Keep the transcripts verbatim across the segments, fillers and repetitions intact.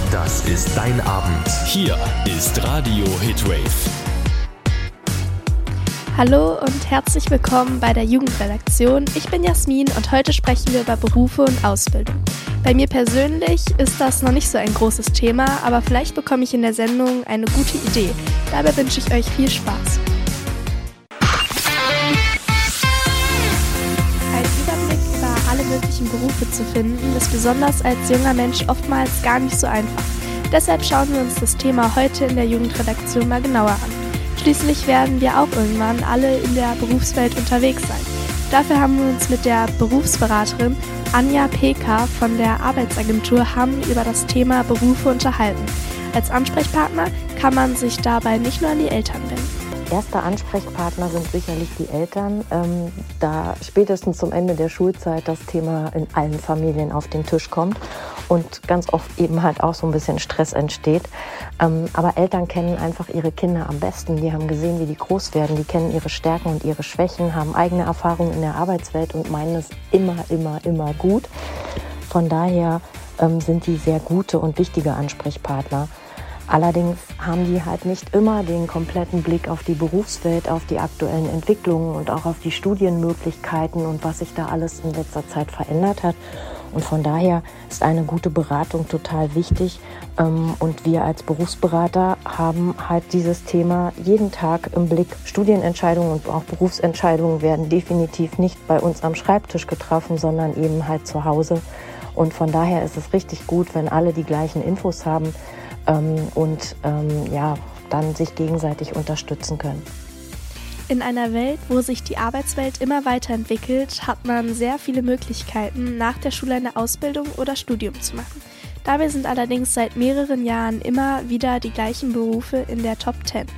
Das ist dein Abend. Hier ist Radio Hitwave. Hallo und herzlich willkommen bei der Jugendredaktion. Ich bin Jasmin und heute sprechen wir über Berufe und Ausbildung. Bei mir persönlich ist das noch nicht so ein großes Thema, aber vielleicht bekomme ich in der Sendung eine gute Idee. Dabei wünsche ich euch viel Spaß. Einen Überblick über alle möglichen Berufe zu finden, ist besonders als junger Mensch oftmals gar nicht so einfach. Deshalb schauen wir uns das Thema heute in der Jugendredaktion mal genauer an. Schließlich werden wir auch irgendwann alle in der Berufswelt unterwegs sein. Dafür haben wir uns mit der Berufsberaterin Anja Peker von der Arbeitsagentur Hamm über das Thema Berufe unterhalten. Als Ansprechpartner kann man sich dabei nicht nur an die Eltern wenden. Erster Ansprechpartner sind sicherlich die Eltern, ähm, da spätestens zum Ende der Schulzeit das Thema in allen Familien auf den Tisch kommt und ganz oft eben halt auch so ein bisschen Stress entsteht. Ähm, aber Eltern kennen einfach ihre Kinder am besten. Die haben gesehen, wie die groß werden, die kennen ihre Stärken und ihre Schwächen, haben eigene Erfahrungen in der Arbeitswelt und meinen es immer, immer, immer gut. Von daher ähm, sind die sehr gute und wichtige Ansprechpartner. Allerdings haben die halt nicht immer den kompletten Blick auf die Berufswelt, auf die aktuellen Entwicklungen und auch auf die Studienmöglichkeiten und was sich da alles in letzter Zeit verändert hat. Und von daher ist eine gute Beratung total wichtig. Und wir als Berufsberater haben halt dieses Thema jeden Tag im Blick. Studienentscheidungen und auch Berufsentscheidungen werden definitiv nicht bei uns am Schreibtisch getroffen, sondern eben halt zu Hause. Und von daher ist es richtig gut, wenn alle die gleichen Infos haben und ähm, ja, dann sich gegenseitig unterstützen können. In einer Welt, wo sich die Arbeitswelt immer weiterentwickelt, hat man sehr viele Möglichkeiten, nach der Schule eine Ausbildung oder Studium zu machen. Dabei sind allerdings seit mehreren Jahren immer wieder die gleichen Berufe in der Top Ten.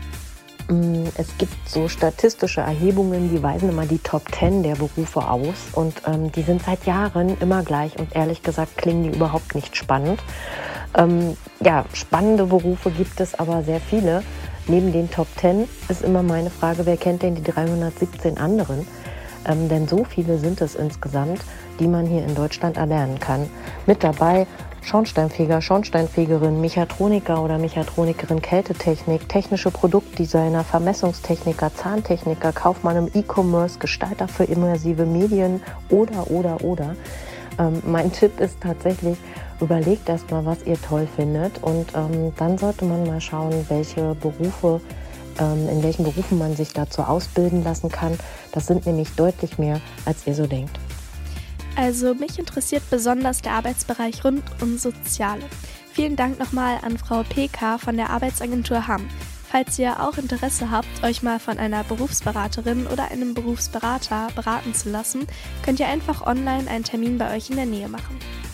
Es gibt so statistische Erhebungen, die weisen immer die Top Ten der Berufe aus und ähm, die sind seit Jahren immer gleich und ehrlich gesagt klingen die überhaupt nicht spannend. Ähm, ja, spannende Berufe gibt es aber sehr viele. Neben den Top Ten ist immer meine Frage, wer kennt denn die dreihundertsiebzehn anderen? Ähm, denn so viele sind es insgesamt, die man hier in Deutschland erlernen kann. Mit dabei Schornsteinfeger, Schornsteinfegerin, Mechatroniker oder Mechatronikerin Kältetechnik, technische Produktdesigner, Vermessungstechniker, Zahntechniker, Kaufmann im E-Commerce, Gestalter für immersive Medien oder, oder, oder. Ähm, mein Tipp ist tatsächlich, überlegt erst mal, was ihr toll findet und ähm, dann sollte man mal schauen, welche Berufe, ähm, in welchen Berufen man sich dazu ausbilden lassen kann. Das sind nämlich deutlich mehr, als ihr so denkt. Also mich interessiert besonders der Arbeitsbereich rund um Soziale. Vielen Dank nochmal an Frau Peker von der Arbeitsagentur Hamm. Falls ihr auch Interesse habt, euch mal von einer Berufsberaterin oder einem Berufsberater beraten zu lassen, könnt ihr einfach online einen Termin bei euch in der Nähe machen.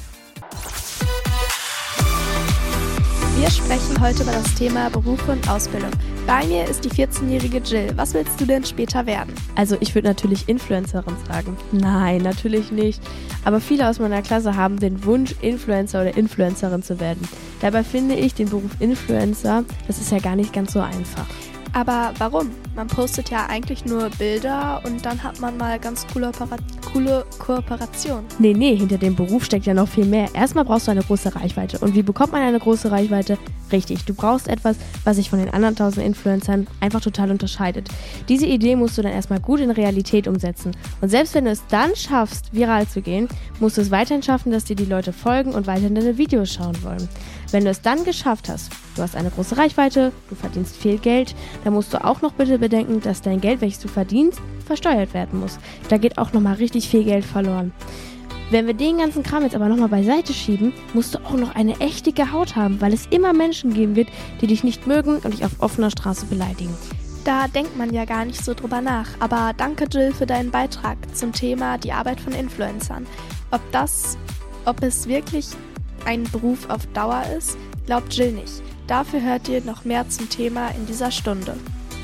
Wir sprechen heute über das Thema Berufe und Ausbildung. Bei mir ist die vierzehnjährige Jill. Was willst du denn später werden? Also ich würde natürlich Influencerin sagen. Nein, natürlich nicht. Aber viele aus meiner Klasse haben den Wunsch, Influencer oder Influencerin zu werden. Dabei finde ich den Beruf Influencer, das ist ja gar nicht ganz so einfach. Aber warum? Man postet ja eigentlich nur Bilder und dann hat man mal ganz coole, Opera- coole Kooperation. Nee, nee, hinter dem Beruf steckt ja noch viel mehr. Erstmal brauchst du eine große Reichweite. Und wie bekommt man eine große Reichweite? Richtig, du brauchst etwas, was sich von den anderen tausend Influencern einfach total unterscheidet. Diese Idee musst du dann erstmal gut in Realität umsetzen. Und selbst wenn du es dann schaffst, viral zu gehen, musst du es weiterhin schaffen, dass dir die Leute folgen und weiterhin deine Videos schauen wollen. Wenn du es dann geschafft hast, du hast eine große Reichweite, du verdienst viel Geld, dann musst du auch noch bitte bedenken, dass dein Geld, welches du verdienst, versteuert werden muss. Da geht auch nochmal richtig viel Geld verloren. Wenn wir den ganzen Kram jetzt aber nochmal beiseite schieben, musst du auch noch eine echt dicke Haut haben, weil es immer Menschen geben wird, die dich nicht mögen und dich auf offener Straße beleidigen. Da denkt man ja gar nicht so drüber nach. Aber danke Jill für deinen Beitrag zum Thema die Arbeit von Influencern. Ob das, ob es wirklich ein Beruf auf Dauer ist, glaubt Jill nicht. Dafür hört ihr noch mehr zum Thema in dieser Stunde.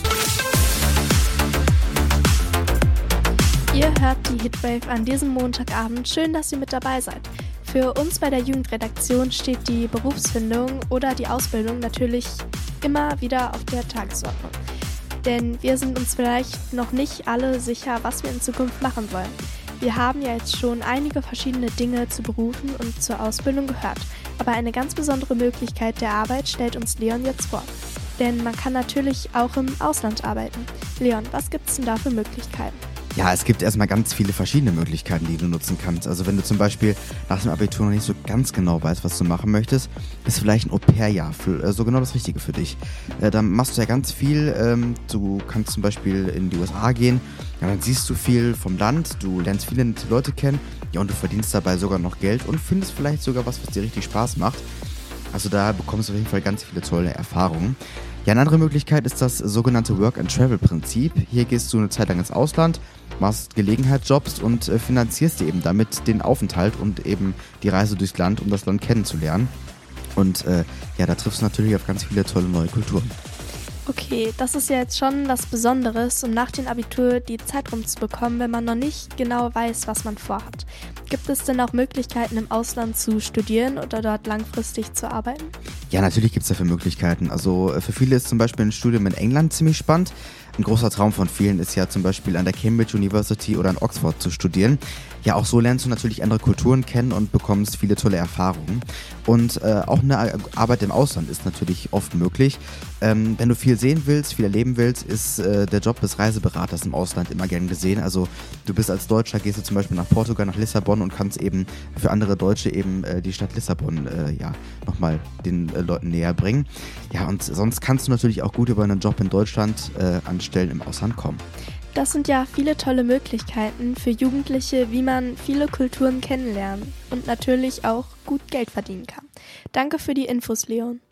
Ihr hört die Hitwave an diesem Montagabend. Schön, dass ihr mit dabei seid. Für uns bei der Jugendredaktion steht die Berufsfindung oder die Ausbildung natürlich immer wieder auf der Tagesordnung. Denn wir sind uns vielleicht noch nicht alle sicher, was wir in Zukunft machen wollen. Wir haben ja jetzt schon einige verschiedene Dinge zu Berufen und zur Ausbildung gehört. Aber eine ganz besondere Möglichkeit der Arbeit stellt uns Leon jetzt vor. Denn man kann natürlich auch im Ausland arbeiten. Leon, was gibt es denn da für Möglichkeiten? Ja, es gibt erstmal ganz viele verschiedene Möglichkeiten, die du nutzen kannst. Also wenn du zum Beispiel nach dem Abitur noch nicht so ganz genau weißt, was du machen möchtest, ist vielleicht ein Au-pair-Jahr für, äh, so genau das Richtige für dich. Äh, dann machst du ja ganz viel. Ähm, du kannst zum Beispiel in die U S A gehen. Ja, dann siehst du viel vom Land, du lernst viele nette Leute kennen. Ja, und du verdienst dabei sogar noch Geld und findest vielleicht sogar was, was dir richtig Spaß macht. Also da bekommst du auf jeden Fall ganz viele tolle Erfahrungen. Ja, eine andere Möglichkeit ist das sogenannte Work-and-Travel-Prinzip. Hier gehst du eine Zeit lang ins Ausland, machst Gelegenheitsjobs und äh, finanzierst dir eben damit den Aufenthalt und eben die Reise durchs Land, um das Land kennenzulernen. Und äh, ja, da triffst du natürlich auf ganz viele tolle neue Kulturen. Okay, das ist ja jetzt schon was Besonderes, um nach dem Abitur die Zeit rumzubekommen, wenn man noch nicht genau weiß, was man vorhat. Gibt es denn auch Möglichkeiten, im Ausland zu studieren oder dort langfristig zu arbeiten? Ja, natürlich gibt es dafür Möglichkeiten. Also für viele ist zum Beispiel ein Studium in England ziemlich spannend. Ein großer Traum von vielen ist ja zum Beispiel an der Cambridge University oder in Oxford zu studieren. Ja, auch so lernst du natürlich andere Kulturen kennen und bekommst viele tolle Erfahrungen. Und äh, auch eine Arbeit im Ausland ist natürlich oft möglich. Ähm, wenn du viel sehen willst, viel erleben willst, ist äh, der Job des Reiseberaters im Ausland immer gern gesehen. Also du bist als Deutscher, gehst du zum Beispiel nach Portugal, nach Lissabon und kannst eben für andere Deutsche eben äh, die Stadt Lissabon äh, ja, nochmal den äh, Leuten näher bringen. Ja, und sonst kannst du natürlich auch gut über einen Job in Deutschland äh, an Stellen im Ausland kommen. Das sind ja viele tolle Möglichkeiten für Jugendliche, wie man viele Kulturen kennenlernen und natürlich auch gut Geld verdienen kann. Danke für die Infos, Leon.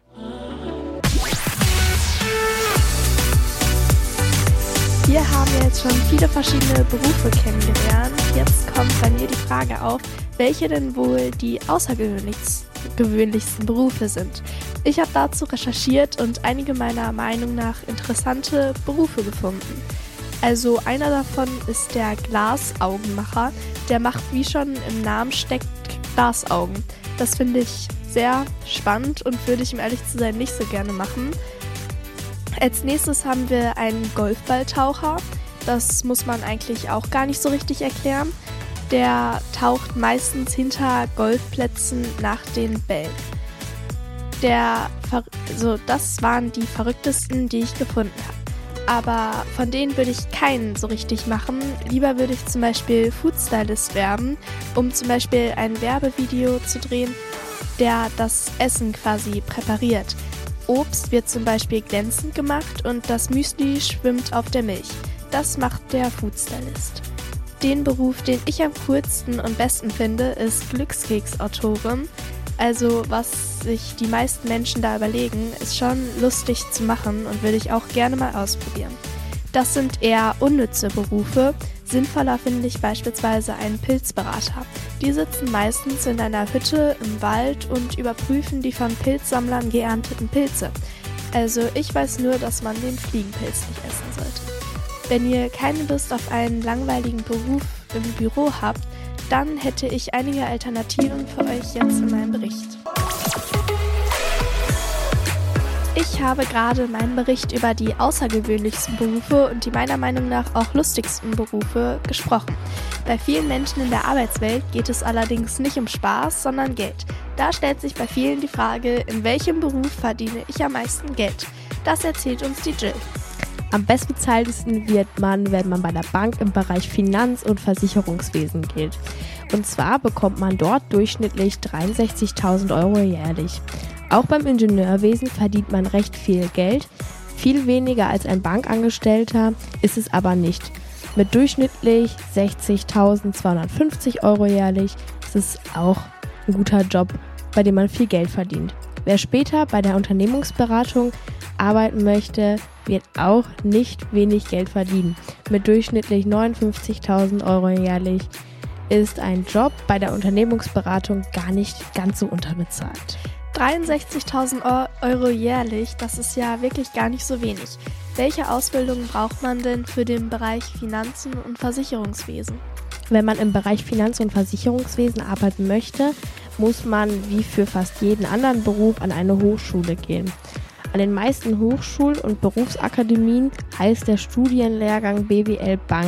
Wir haben jetzt schon viele verschiedene Berufe kennengelernt. Jetzt kommt bei mir die Frage auf, welche denn wohl die außergewöhnlichsten Berufe sind. Ich habe dazu recherchiert und einige meiner Meinung nach interessante Berufe gefunden. Also einer davon ist der Glasaugenmacher. Der macht, wie schon im Namen steckt, Glasaugen. Das finde ich sehr spannend und würde ich, um ehrlich zu sein, nicht so gerne machen. Als nächstes haben wir einen Golfballtaucher. Das muss man eigentlich auch gar nicht so richtig erklären. Der taucht meistens hinter Golfplätzen nach den Bällen. Der, also das waren die verrücktesten, die ich gefunden habe. Aber von denen würde ich keinen so richtig machen. Lieber würde ich zum Beispiel Foodstylist werden, um zum Beispiel ein Werbevideo zu drehen, der das Essen quasi präpariert. Obst wird zum Beispiel glänzend gemacht und das Müsli schwimmt auf der Milch. Das macht der Foodstylist. Den Beruf, den ich am coolsten und besten finde, ist Glückskeksautorin. Also was sich die meisten Menschen da überlegen, ist schon lustig zu machen und würde ich auch gerne mal ausprobieren. Das sind eher unnütze Berufe. Sinnvoller finde ich beispielsweise einen Pilzberater. Die sitzen meistens in einer Hütte im Wald und überprüfen die von Pilzsammlern geernteten Pilze. Also ich weiß nur, dass man den Fliegenpilz nicht essen sollte. Wenn ihr keine Lust auf einen langweiligen Beruf im Büro habt, dann hätte ich einige Alternativen für euch jetzt in meinem Bericht. Ich habe gerade in meinem Bericht über die außergewöhnlichsten Berufe und die meiner Meinung nach auch lustigsten Berufe gesprochen. Bei vielen Menschen in der Arbeitswelt geht es allerdings nicht um Spaß, sondern Geld. Da stellt sich bei vielen die Frage, in welchem Beruf verdiene ich am meisten Geld? Das erzählt uns die Jill. Am bestbezahltesten wird man, wenn man bei der Bank im Bereich Finanz- und Versicherungswesen geht. Und zwar bekommt man dort durchschnittlich dreiundsechzigtausend Euro jährlich. Auch beim Ingenieurwesen verdient man recht viel Geld. Viel weniger als ein Bankangestellter ist es aber nicht. Mit durchschnittlich sechzigtausendzweihundertfünfzig Euro jährlich ist es auch ein guter Job, bei dem man viel Geld verdient. Wer später bei der Unternehmensberatung arbeiten möchte, wird auch nicht wenig Geld verdienen. Mit durchschnittlich neunundfünfzigtausend Euro jährlich ist ein Job bei der Unternehmensberatung gar nicht ganz so unterbezahlt. dreiundsechzigtausend Euro jährlich, das ist ja wirklich gar nicht so wenig. Welche Ausbildung braucht man denn für den Bereich Finanzen und Versicherungswesen? Wenn man im Bereich Finanz- und Versicherungswesen arbeiten möchte, muss man wie für fast jeden anderen Beruf an eine Hochschule gehen. An den meisten Hochschul- und Berufsakademien heißt der Studienlehrgang B W L Bank.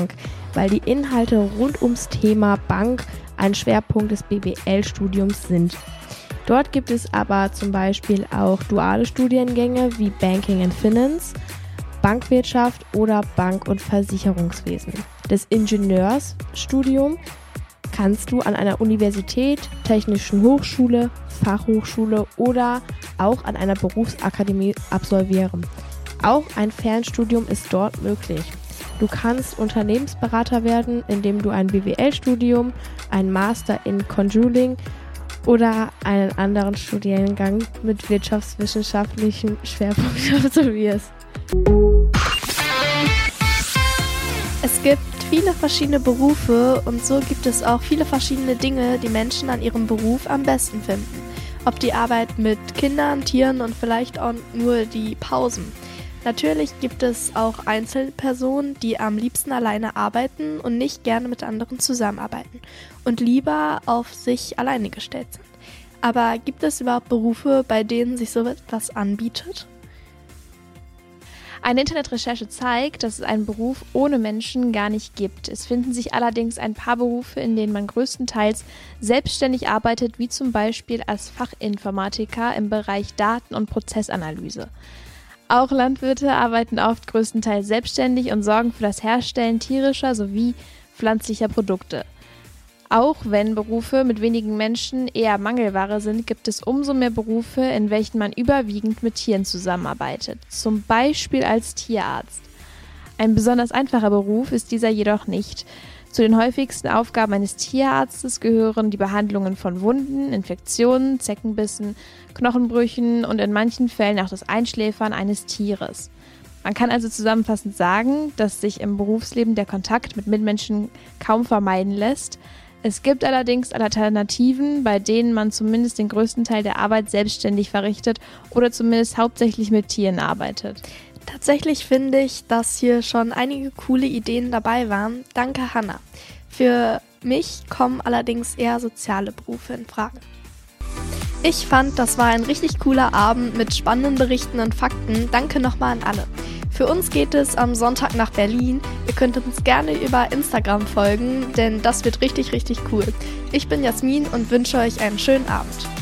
weil die Inhalte rund ums Thema Bank ein Schwerpunkt des B W L-Studiums sind. Dort gibt es aber zum Beispiel auch duale Studiengänge wie Banking and Finance, Bankwirtschaft oder Bank- und Versicherungswesen. Das Ingenieursstudium kannst du an einer Universität, Technischen Hochschule, Fachhochschule oder auch an einer Berufsakademie absolvieren. Auch ein Fernstudium ist dort möglich. Du kannst Unternehmensberater werden, indem du ein B W L-Studium, ein Master in Controlling oder einen anderen Studiengang mit wirtschaftswissenschaftlichem Schwerpunkt absolvierst. Es gibt viele verschiedene Berufe und so gibt es auch viele verschiedene Dinge, die Menschen an ihrem Beruf am besten finden. Ob die Arbeit mit Kindern, Tieren und vielleicht auch nur die Pausen. Natürlich gibt es auch Einzelpersonen, die am liebsten alleine arbeiten und nicht gerne mit anderen zusammenarbeiten und lieber auf sich alleine gestellt sind. Aber gibt es überhaupt Berufe, bei denen sich so etwas anbietet? Eine Internetrecherche zeigt, dass es einen Beruf ohne Menschen gar nicht gibt. Es finden sich allerdings ein paar Berufe, in denen man größtenteils selbstständig arbeitet, wie zum Beispiel als Fachinformatiker im Bereich Daten- und Prozessanalyse. Auch Landwirte arbeiten oft größtenteils selbstständig und sorgen für das Herstellen tierischer sowie pflanzlicher Produkte. Auch wenn Berufe mit wenigen Menschen eher Mangelware sind, gibt es umso mehr Berufe, in welchen man überwiegend mit Tieren zusammenarbeitet, zum Beispiel als Tierarzt. Ein besonders einfacher Beruf ist dieser jedoch nicht. Zu den häufigsten Aufgaben eines Tierarztes gehören die Behandlungen von Wunden, Infektionen, Zeckenbissen, Knochenbrüchen und in manchen Fällen auch das Einschläfern eines Tieres. Man kann also zusammenfassend sagen, dass sich im Berufsleben der Kontakt mit Mitmenschen kaum vermeiden lässt. Es gibt allerdings Alternativen, bei denen man zumindest den größten Teil der Arbeit selbstständig verrichtet oder zumindest hauptsächlich mit Tieren arbeitet. Tatsächlich finde ich, dass hier schon einige coole Ideen dabei waren. Danke, Hannah. Für mich kommen allerdings eher soziale Berufe in Frage. Ich fand, das war ein richtig cooler Abend mit spannenden Berichten und Fakten. Danke nochmal an alle. Für uns geht es am Sonntag nach Berlin. Ihr könnt uns gerne über Instagram folgen, denn das wird richtig, richtig cool. Ich bin Jasmin und wünsche euch einen schönen Abend.